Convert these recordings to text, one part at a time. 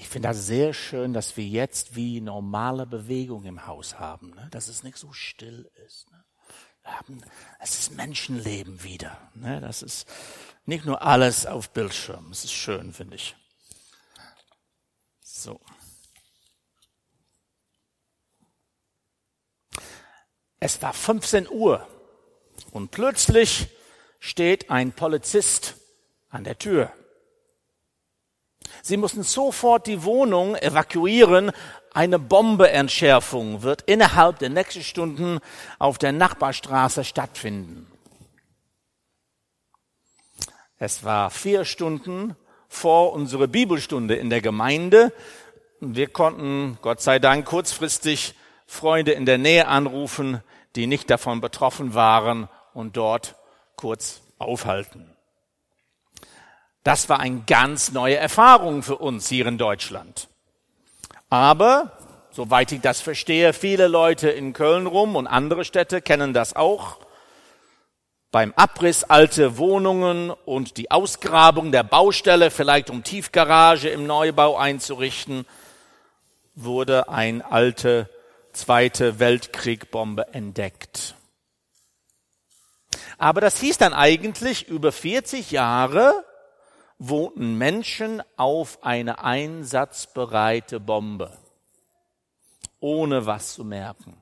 Ich finde das sehr schön, dass wir jetzt wie normale Bewegung im Haus haben, ne? Dass es nicht so still ist. Ne? Es ist Menschenleben wieder. Ne? Das ist nicht nur alles auf Bildschirm. Es ist schön, finde ich. So. Es war 15 Uhr und plötzlich steht ein Polizist an der Tür. Sie mussten sofort die Wohnung evakuieren. Eine Bombenentschärfung wird innerhalb der nächsten Stunden auf der Nachbarstraße stattfinden. Es war 4 Stunden vor unserer Bibelstunde in der Gemeinde. Wir konnten, Gott sei Dank, kurzfristig Freunde in der Nähe anrufen, die nicht davon betroffen waren und dort kurz aufhalten. Das war eine ganz neue Erfahrung für uns hier in Deutschland. Aber, soweit ich das verstehe, viele Leute in Köln rum und andere Städte kennen das auch. Beim Abriss alter Wohnungen und die Ausgrabung der Baustelle, vielleicht um Tiefgarage im Neubau einzurichten, wurde eine alte Zweite Weltkrieg-Bombe entdeckt. Aber das hieß dann eigentlich, über 40 Jahre wohnten Menschen auf eine einsatzbereite Bombe, ohne was zu merken.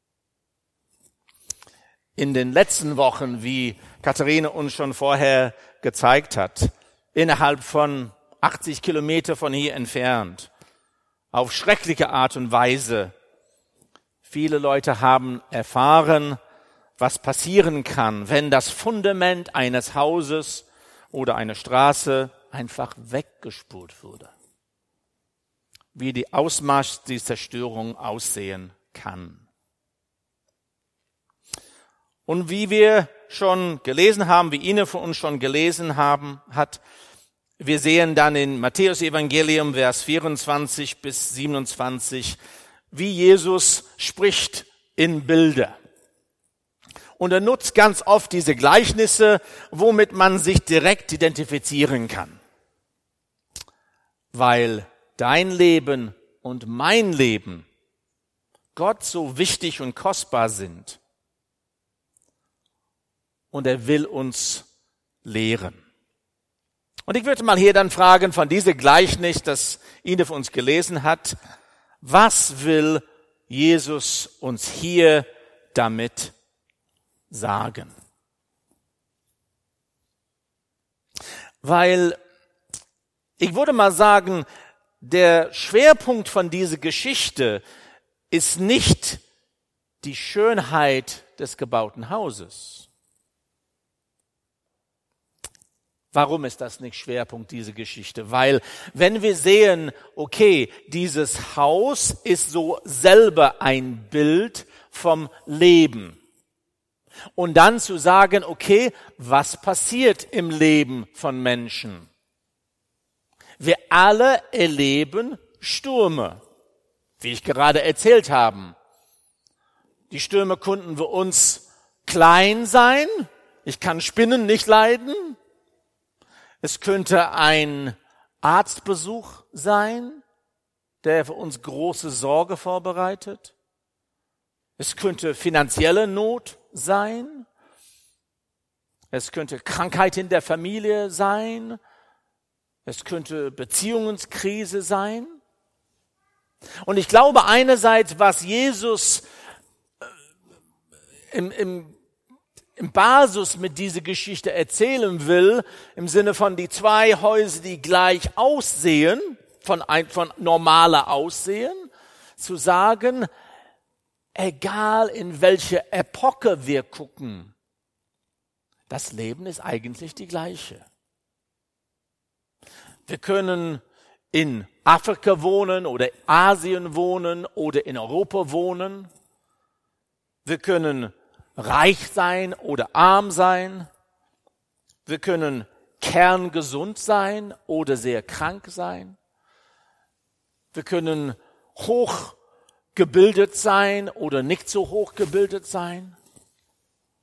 In den letzten Wochen, wie Katharina uns schon vorher gezeigt hat, innerhalb von 80 Kilometer von hier entfernt, auf schreckliche Art und Weise, viele Leute haben erfahren, was passieren kann, wenn das Fundament eines Hauses oder eine Straße einfach weggespült wurde. Wie die Ausmaß dieser Zerstörung aussehen kann. Und wie wir schon gelesen haben, wie Ine von uns schon gelesen hat, wir sehen dann in Matthäus Evangelium, Vers 24 bis 27, wie Jesus spricht in Bilder. Und er nutzt ganz oft diese Gleichnisse, womit man sich direkt identifizieren kann. Weil dein Leben und mein Leben Gott so wichtig und kostbar sind. Und er will uns lehren. Und ich würde mal hier dann fragen von diesem Gleichnis, das Ine für uns gelesen hat, was will Jesus uns hier damit sagen? Weil ich würde mal sagen, der Schwerpunkt von dieser Geschichte ist nicht die Schönheit des gebauten Hauses. Warum ist das nicht Schwerpunkt dieser Geschichte? Weil wenn wir sehen, okay, dieses Haus ist so selber ein Bild vom Leben. Und dann zu sagen, okay, was passiert im Leben von Menschen? Wir alle erleben Stürme, wie ich gerade erzählt habe. Die Stürme könnten für uns klein sein. Ich kann Spinnen nicht leiden. Es könnte ein Arztbesuch sein, der für uns große Sorge vorbereitet. Es könnte finanzielle Not sein. Es könnte Krankheit in der Familie sein. Es könnte Beziehungskrise sein. Und ich glaube einerseits, was Jesus im Basis mit dieser Geschichte erzählen will, im Sinne von die 2 Häuser, die gleich aussehen, von normaler Aussehen, zu sagen, egal in welche Epoche wir gucken, das Leben ist eigentlich die gleiche. Wir können in Afrika wohnen oder Asien wohnen oder in Europa wohnen. Wir können reich sein oder arm sein. Wir können kerngesund sein oder sehr krank sein. Wir können hochgebildet sein oder nicht so hochgebildet sein.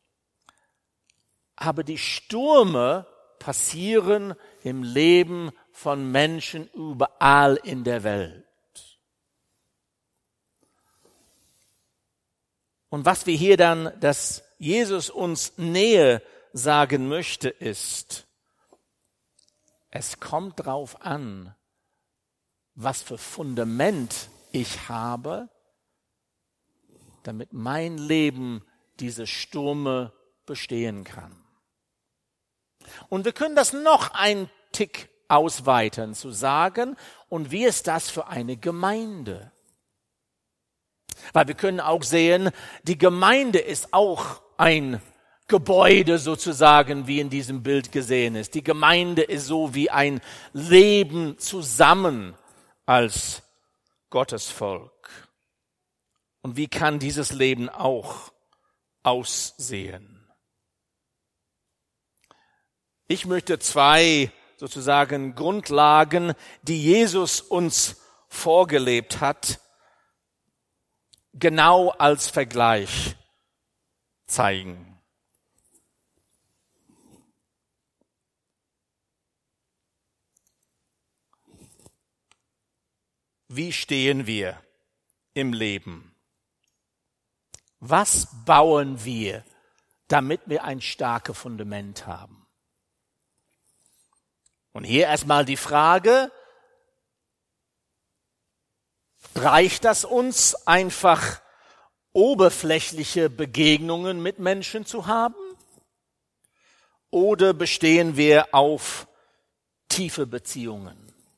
Aber die Stürme passieren im Leben von Menschen überall in der Welt. Und was wir hier dann, dass Jesus uns Nähe sagen möchte, ist, es kommt drauf an, was für Fundament ich habe, damit mein Leben diese Stürme bestehen kann. Und wir können das noch einen Tick ausweiten, zu sagen, und wie ist das für eine Gemeinde? Weil wir können auch sehen, die Gemeinde ist auch ein Gebäude sozusagen, wie in diesem Bild gesehen ist. Die Gemeinde ist so wie ein Leben zusammen als Gottes Volk. Und wie kann dieses Leben auch aussehen? Ich möchte zwei sozusagen Grundlagen, die Jesus uns vorgelebt hat, genau als Vergleich zeigen. Wie stehen wir im Leben? Was bauen wir, damit wir ein starkes Fundament haben? Und hier erstmal die Frage, reicht das uns einfach, oberflächliche Begegnungen mit Menschen zu haben? Oder bestehen wir auf tiefe Beziehungen?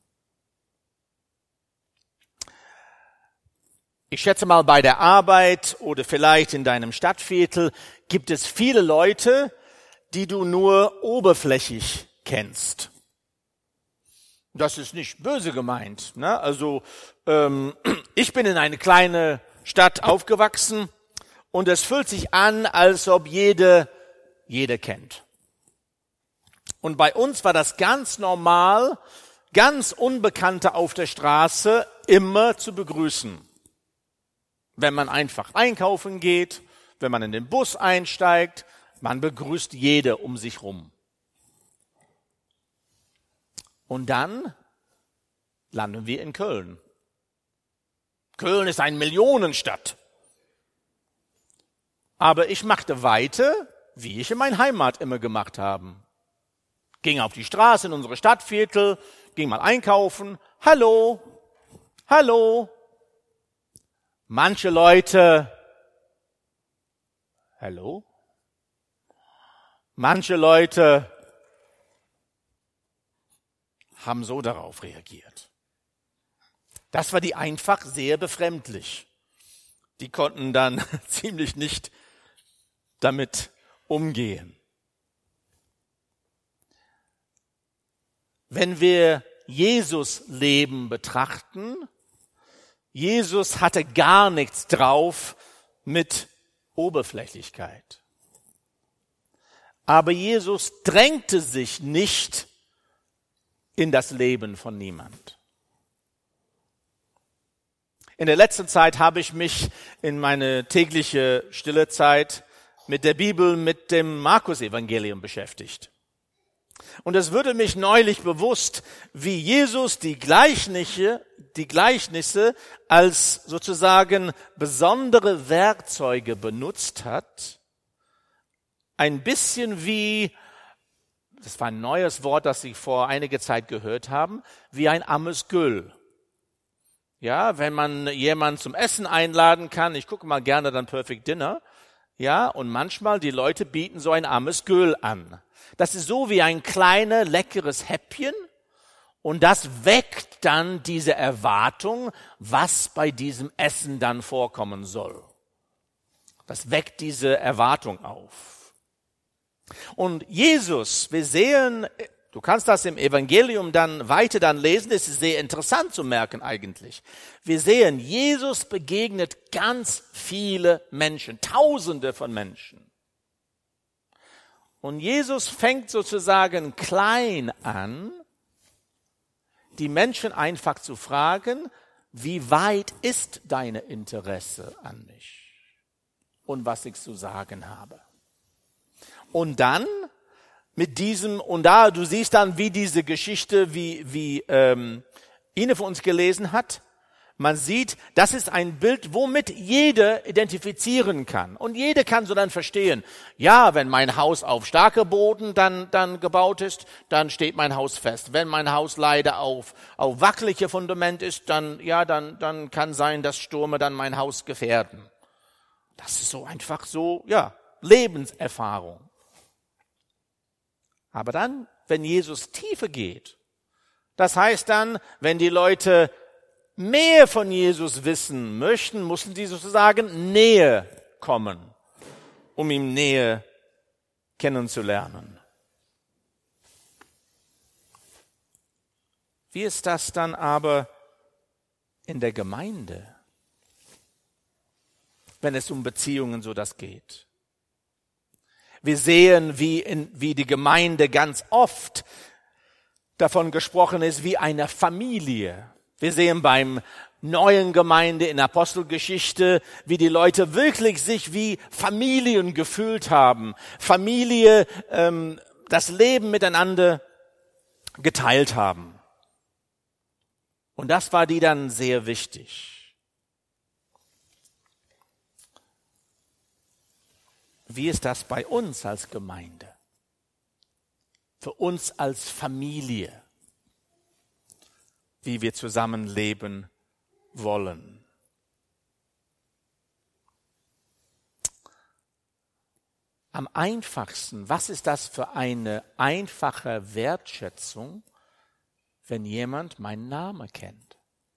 Ich schätze mal, bei der Arbeit oder vielleicht in deinem Stadtviertel gibt es viele Leute, die du nur oberflächlich kennst. Das ist nicht böse gemeint, ne? Also ich bin in eine kleine Stadt aufgewachsen und es fühlt sich an, als ob jede kennt. Und bei uns war das ganz normal, ganz Unbekannte auf der Straße immer zu begrüßen. Wenn man einfach einkaufen geht, wenn man in den Bus einsteigt, man begrüßt jede um sich rum. Und dann landen wir in Köln. Köln ist eine Millionenstadt. Aber ich machte weiter, wie ich in meiner Heimat immer gemacht habe. Ging auf die Straße in unsere Stadtviertel, ging mal einkaufen. Hallo, hallo. Manche Leute, hallo? Manche Leute haben so darauf reagiert. Das war die einfach sehr befremdlich. Die konnten dann ziemlich nicht damit umgehen. Wenn wir Jesus Leben betrachten, Jesus hatte gar nichts drauf mit Oberflächlichkeit. Aber Jesus drängte sich nicht in das Leben von niemand. In der letzten Zeit habe ich mich in meine tägliche stille Zeit mit der Bibel, mit dem Markus-Evangelium beschäftigt. Und es wurde mich neulich bewusst, wie Jesus die Gleichnisse als sozusagen besondere Werkzeuge benutzt hat. Ein bisschen wie, das war ein neues Wort, das Sie vor einiger Zeit gehört haben, wie ein Amesgöl. Ja, wenn man jemanden zum Essen einladen kann, ich gucke mal gerne dann Perfect Dinner, ja, und manchmal die Leute bieten so ein Amesgöl an. Das ist so wie ein kleines, leckeres Häppchen und das weckt dann diese Erwartung, was bei diesem Essen dann vorkommen soll. Das weckt diese Erwartung auf. Und Jesus, wir sehen, du kannst das im Evangelium dann weiter dann lesen, es ist sehr interessant zu merken eigentlich. Wir sehen, Jesus begegnet ganz viele Menschen, Tausende von Menschen. Und Jesus fängt sozusagen klein an, die Menschen einfach zu fragen, wie weit ist dein Interesse an mich und was ich zu sagen habe. Und dann mit diesem, und da, du siehst dann, wie diese Geschichte, wie Ine für uns gelesen hat. Man sieht, das ist ein Bild, womit jeder identifizieren kann. Und jeder kann so dann verstehen, ja, wenn mein Haus auf starke Boden dann gebaut ist, dann steht mein Haus fest. Wenn mein Haus leider auf wackelige Fundament ist, dann kann sein, dass Stürme dann mein Haus gefährden. Das ist so einfach so, ja, Lebenserfahrung. Aber dann, wenn Jesus tiefer geht, das heißt dann, wenn die Leute mehr von Jesus wissen möchten, müssen sie sozusagen näher kommen, um ihn näher kennenzulernen. Wie ist das dann aber in der Gemeinde, wenn es um Beziehungen so das geht? Wir sehen, wie die Gemeinde ganz oft davon gesprochen ist, wie eine Familie. Wir sehen beim neuen Gemeinde in Apostelgeschichte, wie die Leute wirklich sich wie Familien gefühlt haben. Familie, das Leben miteinander geteilt haben. Und das war die dann sehr wichtig. Wie ist das bei uns als Gemeinde? Für uns als Familie, wie wir zusammenleben wollen. Am einfachsten, was ist das für eine einfache Wertschätzung, wenn jemand meinen Namen kennt?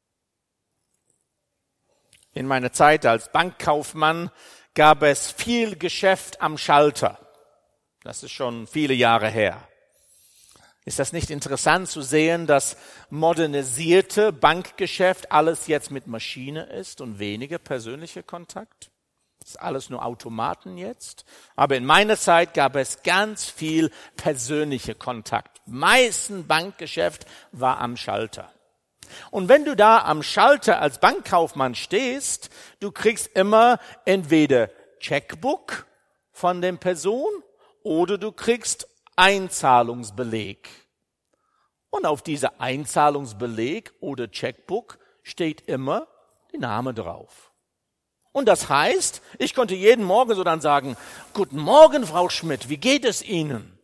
In meiner Zeit als Bankkaufmann gab es viel Geschäft am Schalter. Das ist schon viele Jahre her. Ist das nicht interessant zu sehen, dass modernisierte Bankgeschäft alles jetzt mit Maschine ist und weniger persönlicher Kontakt? Ist alles nur Automaten jetzt? Aber in meiner Zeit gab es ganz viel persönlicher Kontakt. Meisten Bankgeschäft war am Schalter. Und wenn du da am Schalter als Bankkaufmann stehst, du kriegst immer entweder Checkbook von der Person oder du kriegst Einzahlungsbeleg. Und auf dieser Einzahlungsbeleg oder Checkbook steht immer der Name drauf. Und das heißt, ich konnte jeden Morgen so dann sagen, guten Morgen, Frau Schmidt, wie geht es Ihnen?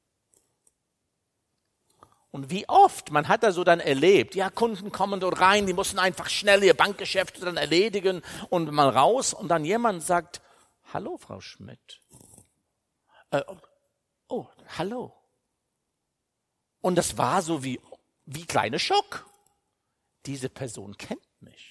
Und wie oft, man hat da so dann erlebt, ja, Kunden kommen dort rein, die mussten einfach schnell ihr Bankgeschäft dann erledigen und mal raus. Und dann jemand sagt, hallo, Frau Schmidt. Oh, hallo. Und das war so wie kleiner Schock. Diese Person kennt mich.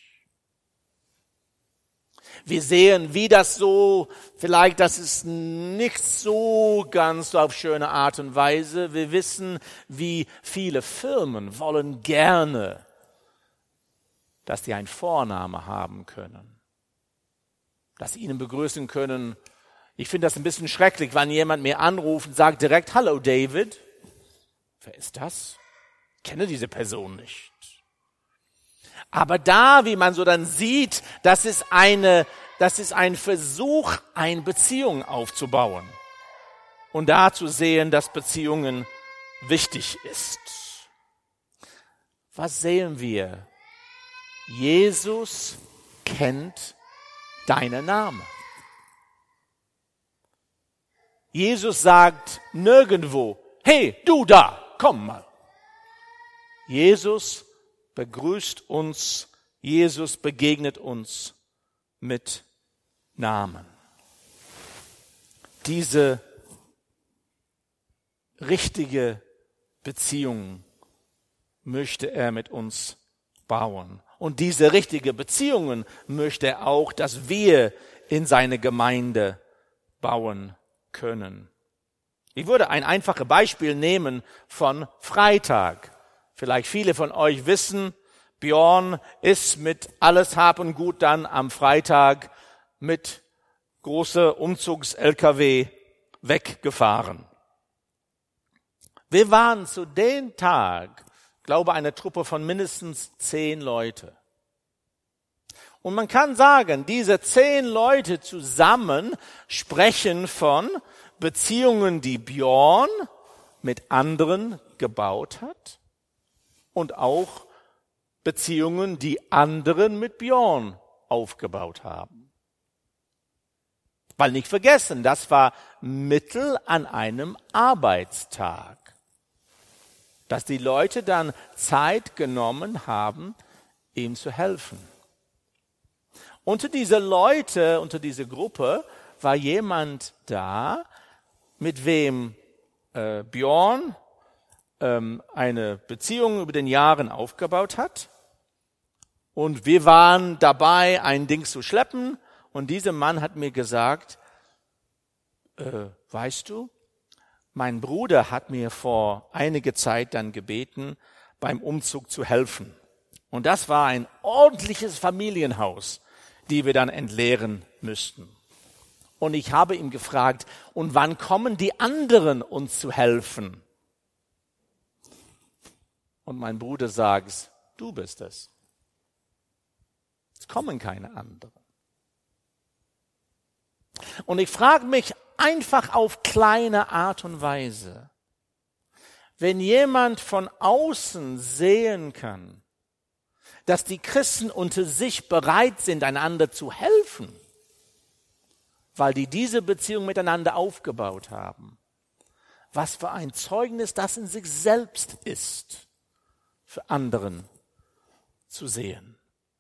Wir sehen, wie das so, vielleicht das ist nicht so ganz so auf schöne Art und Weise. Wir wissen, wie viele Firmen wollen gerne, dass die einen Vorname haben können. Dass sie ihnen begrüßen können. Ich finde das ein bisschen schrecklich, wenn jemand mir anruft und sagt direkt, hallo David. Wer ist das? Ich kenne diese Person nicht. Aber da, wie man so dann sieht, das ist ein Versuch, eine Beziehung aufzubauen. Und da zu sehen, dass Beziehungen wichtig ist. Was sehen wir? Jesus kennt deinen Namen. Jesus sagt nirgendwo, hey, du da, komm mal. Jesus begrüßt uns, Jesus begegnet uns mit Namen. Diese richtige Beziehung möchte er mit uns bauen. Und diese richtige Beziehungen möchte er auch, dass wir in seine Gemeinde bauen können. Ich würde ein einfaches Beispiel nehmen von Freitag. Vielleicht viele von euch wissen, Björn ist mit alles Hab und Gut dann am Freitag mit großer Umzugs-LKW weggefahren. Wir waren zu dem Tag, glaube ich, eine Truppe von mindestens 10 Leute. Und man kann sagen, diese 10 Leute zusammen sprechen von Beziehungen, die Björn mit anderen gebaut hat und auch Beziehungen, die anderen mit Björn aufgebaut haben. Weil nicht vergessen, das war Mittel an einem Arbeitstag, dass die Leute dann Zeit genommen haben, ihm zu helfen. Unter diese Leute, unter diese Gruppe war jemand da, mit wem Björn eine Beziehung über den Jahren aufgebaut hat. Und wir waren dabei, ein Ding zu schleppen. Und dieser Mann hat mir gesagt, weißt du, mein Bruder hat mir vor einiger Zeit dann gebeten, beim Umzug zu helfen. Und das war ein ordentliches Familienhaus, die wir dann entleeren müssten. Und ich habe ihm gefragt, und wann kommen die anderen uns zu helfen? Und mein Bruder sagt, du bist es. Es kommen keine anderen. Und ich frage mich einfach auf kleine Art und Weise, wenn jemand von außen sehen kann, dass die Christen unter sich bereit sind, einander zu helfen, weil die diese Beziehung miteinander aufgebaut haben, was für ein Zeugnis das in sich selbst ist, für anderen zu sehen.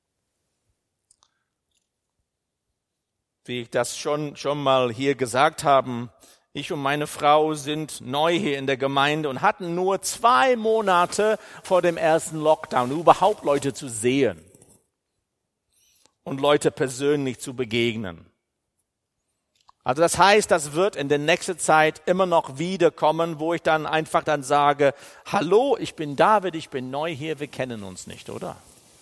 Wie ich das schon mal hier gesagt habe, ich und meine Frau sind neu hier in der Gemeinde und hatten nur 2 Monate vor dem ersten Lockdown überhaupt Leute zu sehen und Leute persönlich zu begegnen. Also das heißt, das wird in der nächsten Zeit immer noch wiederkommen, wo ich dann einfach dann sage, hallo, ich bin David, ich bin neu hier, wir kennen uns nicht, oder?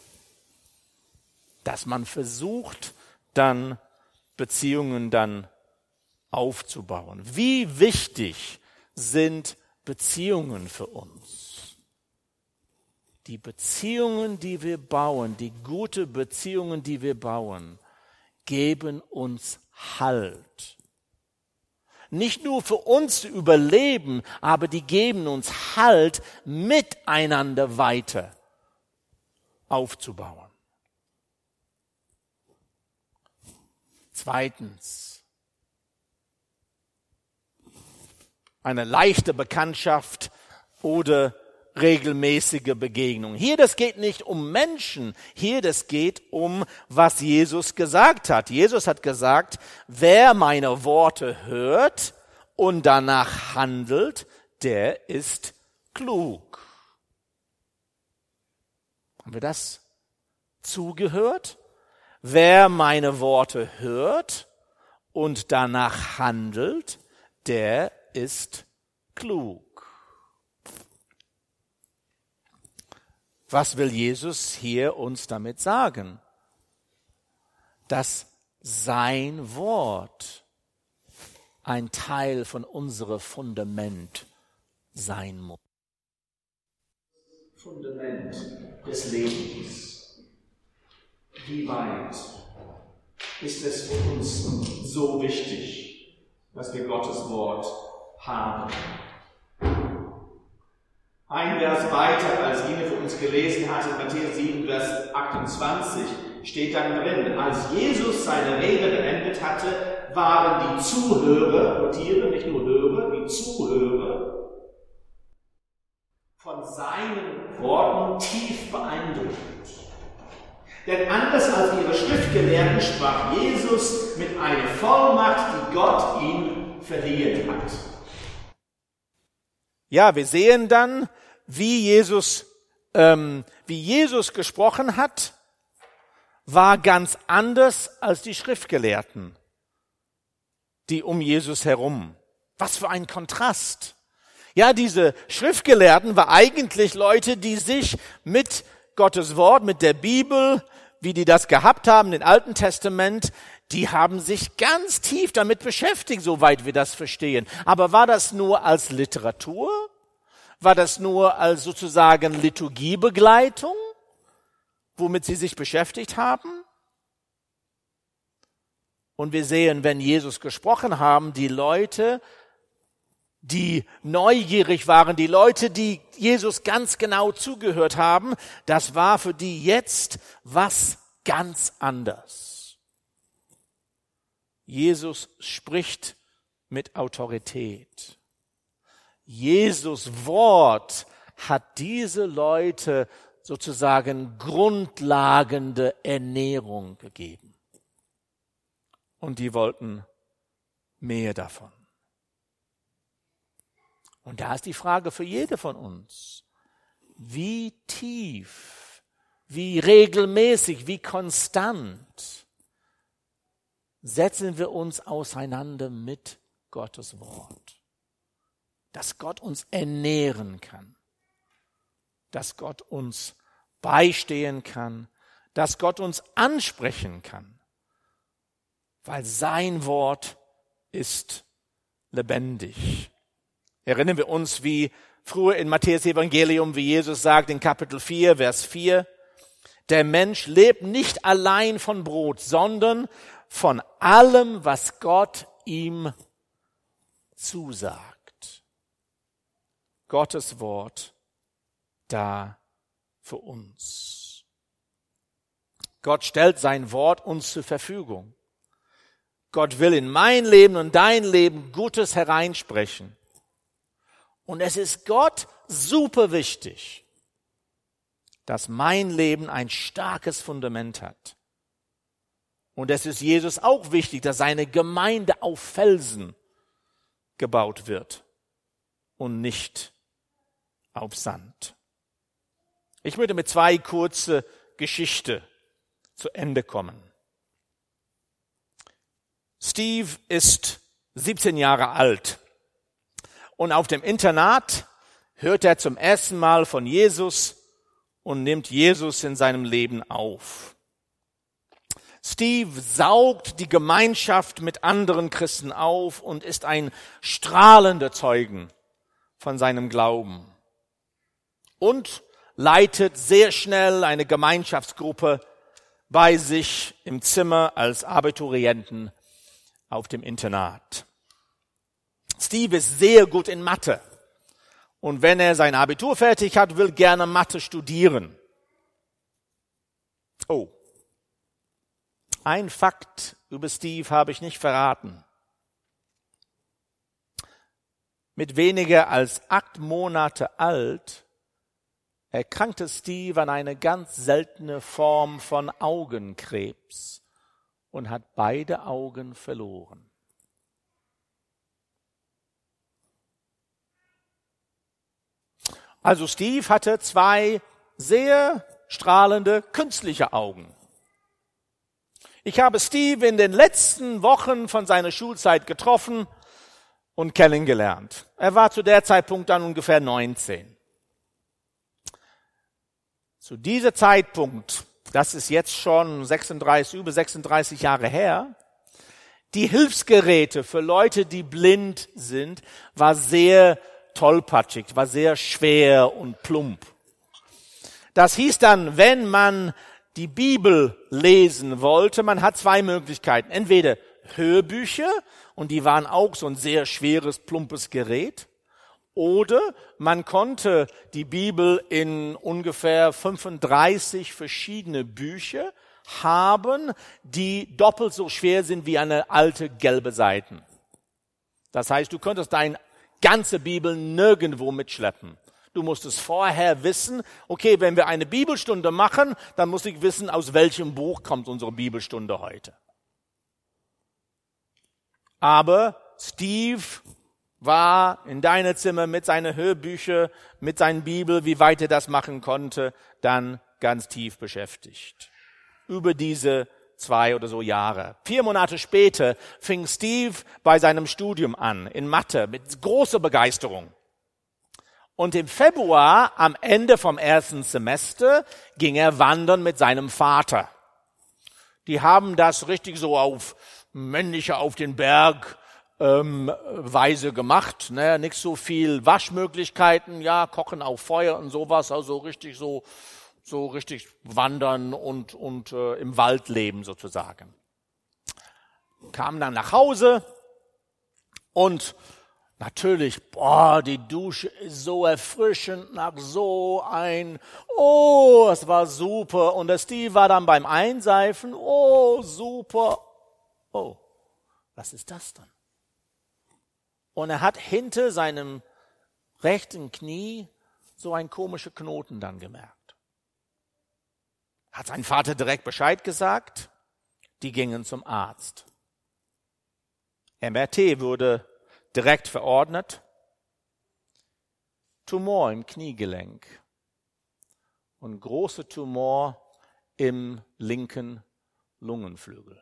Dass man versucht, dann Beziehungen dann aufzubauen. Wie wichtig sind Beziehungen für uns? Die Beziehungen, die wir bauen, die gute Beziehungen, die wir bauen, geben uns Halt. Nicht nur für uns zu überleben, aber die geben uns Halt, miteinander weiter aufzubauen. Zweitens, eine leichte Bekanntschaft oder regelmäßige Begegnung. Hier, das geht nicht um Menschen, hier, das geht um, was Jesus gesagt hat. Jesus hat gesagt, wer meine Worte hört und danach handelt, der ist klug. Haben wir das zugehört? Wer meine Worte hört und danach handelt, der ist klug. Was will Jesus hier uns damit sagen? Dass sein Wort ein Teil von unserem Fundament sein muss. Fundament des Lebens. Wie weit ist es für uns so wichtig, dass wir Gottes Wort haben? Ein Vers weiter, als Ine für uns gelesen hat, in Matthäus 7, Vers 28, steht dann drin, als Jesus seine Rede beendet hatte, waren die Zuhörer, notiere, nicht nur Hörer, die Zuhörer von seinen Worten tief beeindruckt. Denn anders als ihre Schriftgelehrten sprach Jesus mit einer Vollmacht, die Gott ihm verliehen hat. Ja, wir sehen dann, wie Jesus gesprochen hat, war ganz anders als die Schriftgelehrten, die um Jesus herum. Was für ein Kontrast. Ja, diese Schriftgelehrten waren eigentlich Leute, die sich mit Gottes Wort, mit der Bibel, wie die das gehabt haben, im Alten Testament, die haben sich ganz tief damit beschäftigt, soweit wir das verstehen. Aber war das nur als Literatur? War das nur als sozusagen Liturgiebegleitung, womit sie sich beschäftigt haben? Und wir sehen, wenn Jesus gesprochen haben, die Leute die neugierig waren, die Leute, die Jesus ganz genau zugehört haben, das war für die jetzt was ganz anderes. Jesus spricht mit Autorität. Jesus Wort hat diese Leute sozusagen grundlegende Ernährung gegeben. Und die wollten mehr davon. Und da ist die Frage für jede von uns. Wie tief, wie regelmäßig, wie konstant setzen wir uns auseinander mit Gottes Wort? Dass Gott uns ernähren kann, dass Gott uns beistehen kann, dass Gott uns ansprechen kann, weil sein Wort ist lebendig. Erinnern wir uns, wie früher in Matthäus Evangelium, wie Jesus sagt in Kapitel 4, Vers 4, der Mensch lebt nicht allein von Brot, sondern von allem, was Gott ihm zusagt. Gottes Wort da für uns. Gott stellt sein Wort uns zur Verfügung. Gott will in mein Leben und dein Leben Gutes hereinsprechen. Und es ist Gott super wichtig, dass mein Leben ein starkes Fundament hat. Und es ist Jesus auch wichtig, dass seine Gemeinde auf Felsen gebaut wird und nicht auf Sand. Ich möchte mit 2 kurze Geschichten zu Ende kommen. Steve ist 17 Jahre alt und auf dem Internat hört er zum ersten Mal von Jesus und nimmt Jesus in seinem Leben auf. Steve saugt die Gemeinschaft mit anderen Christen auf und ist ein strahlender Zeugen von seinem Glauben und leitet sehr schnell eine Gemeinschaftsgruppe bei sich im Zimmer als Abiturienten auf dem Internat. Steve ist sehr gut in Mathe und wenn er sein Abitur fertig hat, will gerne Mathe studieren. Oh, ein Fakt über Steve habe ich nicht verraten. Mit weniger als 8 Monate alt erkrankte Steve an eine ganz seltene Form von Augenkrebs und hat beide Augen verloren. Also Steve hatte 2 sehr strahlende künstliche Augen. Ich habe Steve in den letzten Wochen von seiner Schulzeit getroffen und kennengelernt. Er war zu der Zeitpunkt dann ungefähr 19. Zu diesem Zeitpunkt, das ist jetzt schon über 36 Jahre her, die Hilfsgeräte für Leute, die blind sind, war sehr tollpatschig, war sehr schwer und plump. Das hieß dann, wenn man die Bibel lesen wollte, man hat 2 Möglichkeiten. Entweder Hörbücher, und die waren auch so ein sehr schweres, plumpes Gerät, oder man konnte die Bibel in ungefähr 35 verschiedene Bücher haben, die doppelt so schwer sind wie eine alte gelbe Seiten. Das heißt, du könntest deine ganze Bibel nirgendwo mitschleppen. Du musstest vorher wissen, okay, wenn wir eine Bibelstunde machen, dann muss ich wissen, aus welchem Buch kommt unsere Bibelstunde heute. Aber Steve war in deinem Zimmer mit seinen Hörbüchern, mit seinen Bibel, wie weit er das machen konnte, dann ganz tief beschäftigt. Über diese 2 oder so Jahre. 4 Monate später fing Steve bei seinem Studium an, in Mathe, mit großer Begeisterung. Und im Februar, am Ende vom ersten Semester, ging er wandern mit seinem Vater. Die haben das richtig so auf männliche auf den Berg Weise gemacht, ne? Nicht so viel Waschmöglichkeiten, ja, kochen auf Feuer und sowas, also richtig so richtig wandern und im Wald leben sozusagen. Kam dann nach Hause und Natürlich, die Dusche ist so erfrischend nach es war super. Und der Steve war dann beim Einseifen, super. Was ist das denn? Und er hat hinter seinem rechten Knie so einen komischen Knoten dann gemerkt. Hat sein Vater direkt Bescheid gesagt, die gingen zum Arzt. MRT wurde direkt verordnet. Tumor im Kniegelenk und großer Tumor im linken Lungenflügel.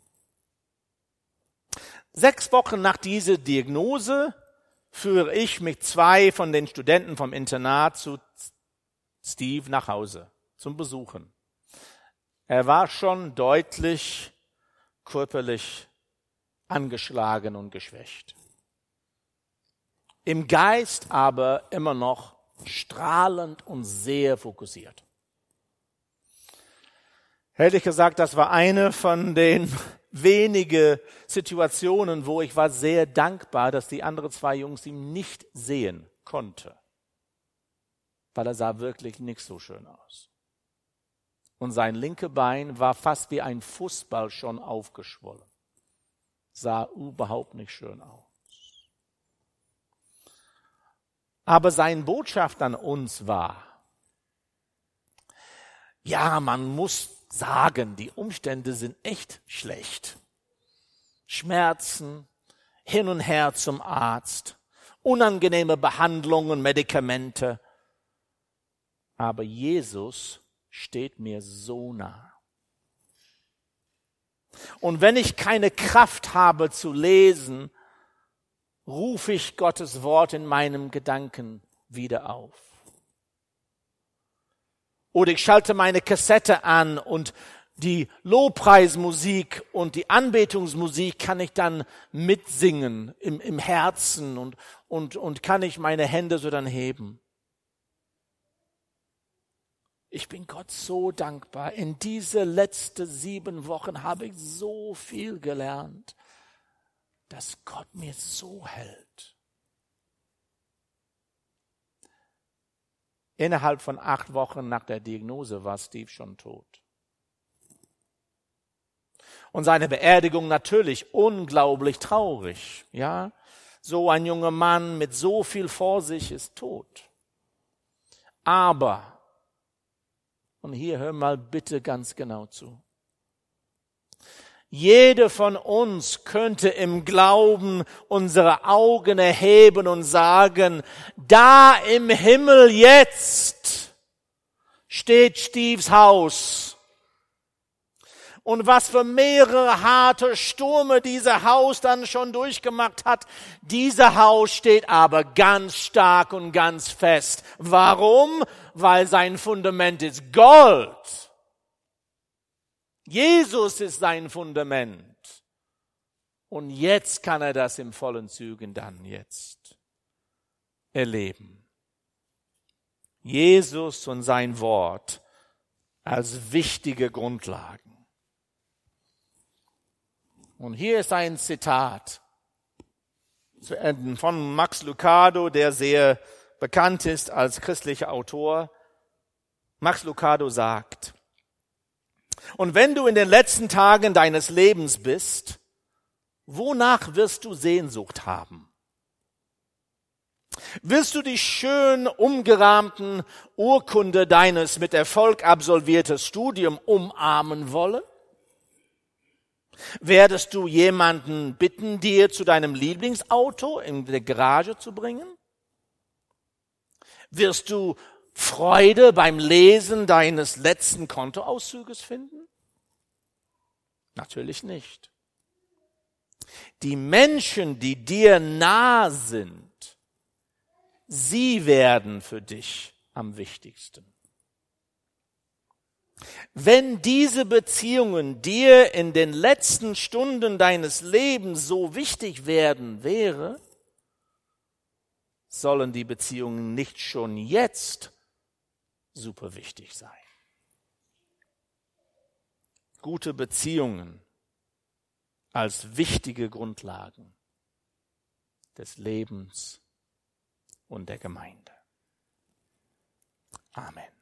6 Wochen nach dieser Diagnose führe ich mit 2 von den Studenten vom Internat zu Steve nach Hause zum Besuchen. Er war schon deutlich körperlich angeschlagen und geschwächt. Im Geist aber immer noch strahlend und sehr fokussiert. Ehrlich gesagt, das war eine von den wenigen Situationen, wo ich war sehr dankbar, dass die anderen 2 Jungs ihn nicht sehen konnten. Weil er sah wirklich nicht so schön aus. Und sein linkes Bein war fast wie ein Fußball schon aufgeschwollen. Sah überhaupt nicht schön aus. Aber seine Botschaft an uns war, man muss sagen, die Umstände sind echt schlecht. Schmerzen, hin und her zum Arzt, unangenehme Behandlungen, Medikamente. Aber Jesus steht mir so nah. Und wenn ich keine Kraft habe zu lesen, rufe ich Gottes Wort in meinem Gedanken wieder auf. Oder ich schalte meine Kassette an und die Lobpreismusik und die Anbetungsmusik kann ich dann mitsingen im Herzen und kann ich meine Hände so dann heben. Ich bin Gott so dankbar. In diese letzten 7 Wochen habe ich so viel gelernt, dass Gott mir so hält. Innerhalb von 8 Wochen nach der Diagnose war Steve schon tot. Und seine Beerdigung natürlich unglaublich traurig. Ja, so ein junger Mann mit so viel vor sich ist tot. Aber, und hier hör mal bitte ganz genau zu. Jeder von uns könnte im Glauben unsere Augen erheben und sagen, da im Himmel jetzt steht Steves Haus. Und was für mehrere harte Stürme dieser Haus dann schon durchgemacht hat, dieser Haus steht aber ganz stark und ganz fest. Warum? Weil sein Fundament ist Gold. Jesus ist sein Fundament. Und jetzt kann er das im vollen Zügen dann jetzt erleben. Jesus und sein Wort als wichtige Grundlagen. Und hier ist ein Zitat zu enden von Max Lucado, der sehr bekannt ist als christlicher Autor. Max Lucado sagt, und wenn du in den letzten Tagen deines Lebens bist, wonach wirst du Sehnsucht haben? Willst du die schön umgerahmten Urkunde deines mit Erfolg absolvierten Studium umarmen wollen? Werdest du jemanden bitten, dir zu deinem Lieblingsauto in der Garage zu bringen? Wirst du Freude beim Lesen deines letzten Kontoauszuges finden? Natürlich nicht. Die Menschen, die dir nah sind, sie werden für dich am wichtigsten. Wenn diese Beziehungen dir in den letzten Stunden deines Lebens so wichtig wäre, sollen die Beziehungen nicht schon jetzt super wichtig sein. Gute Beziehungen als wichtige Grundlagen. des Lebens und der Gemeinde. Amen.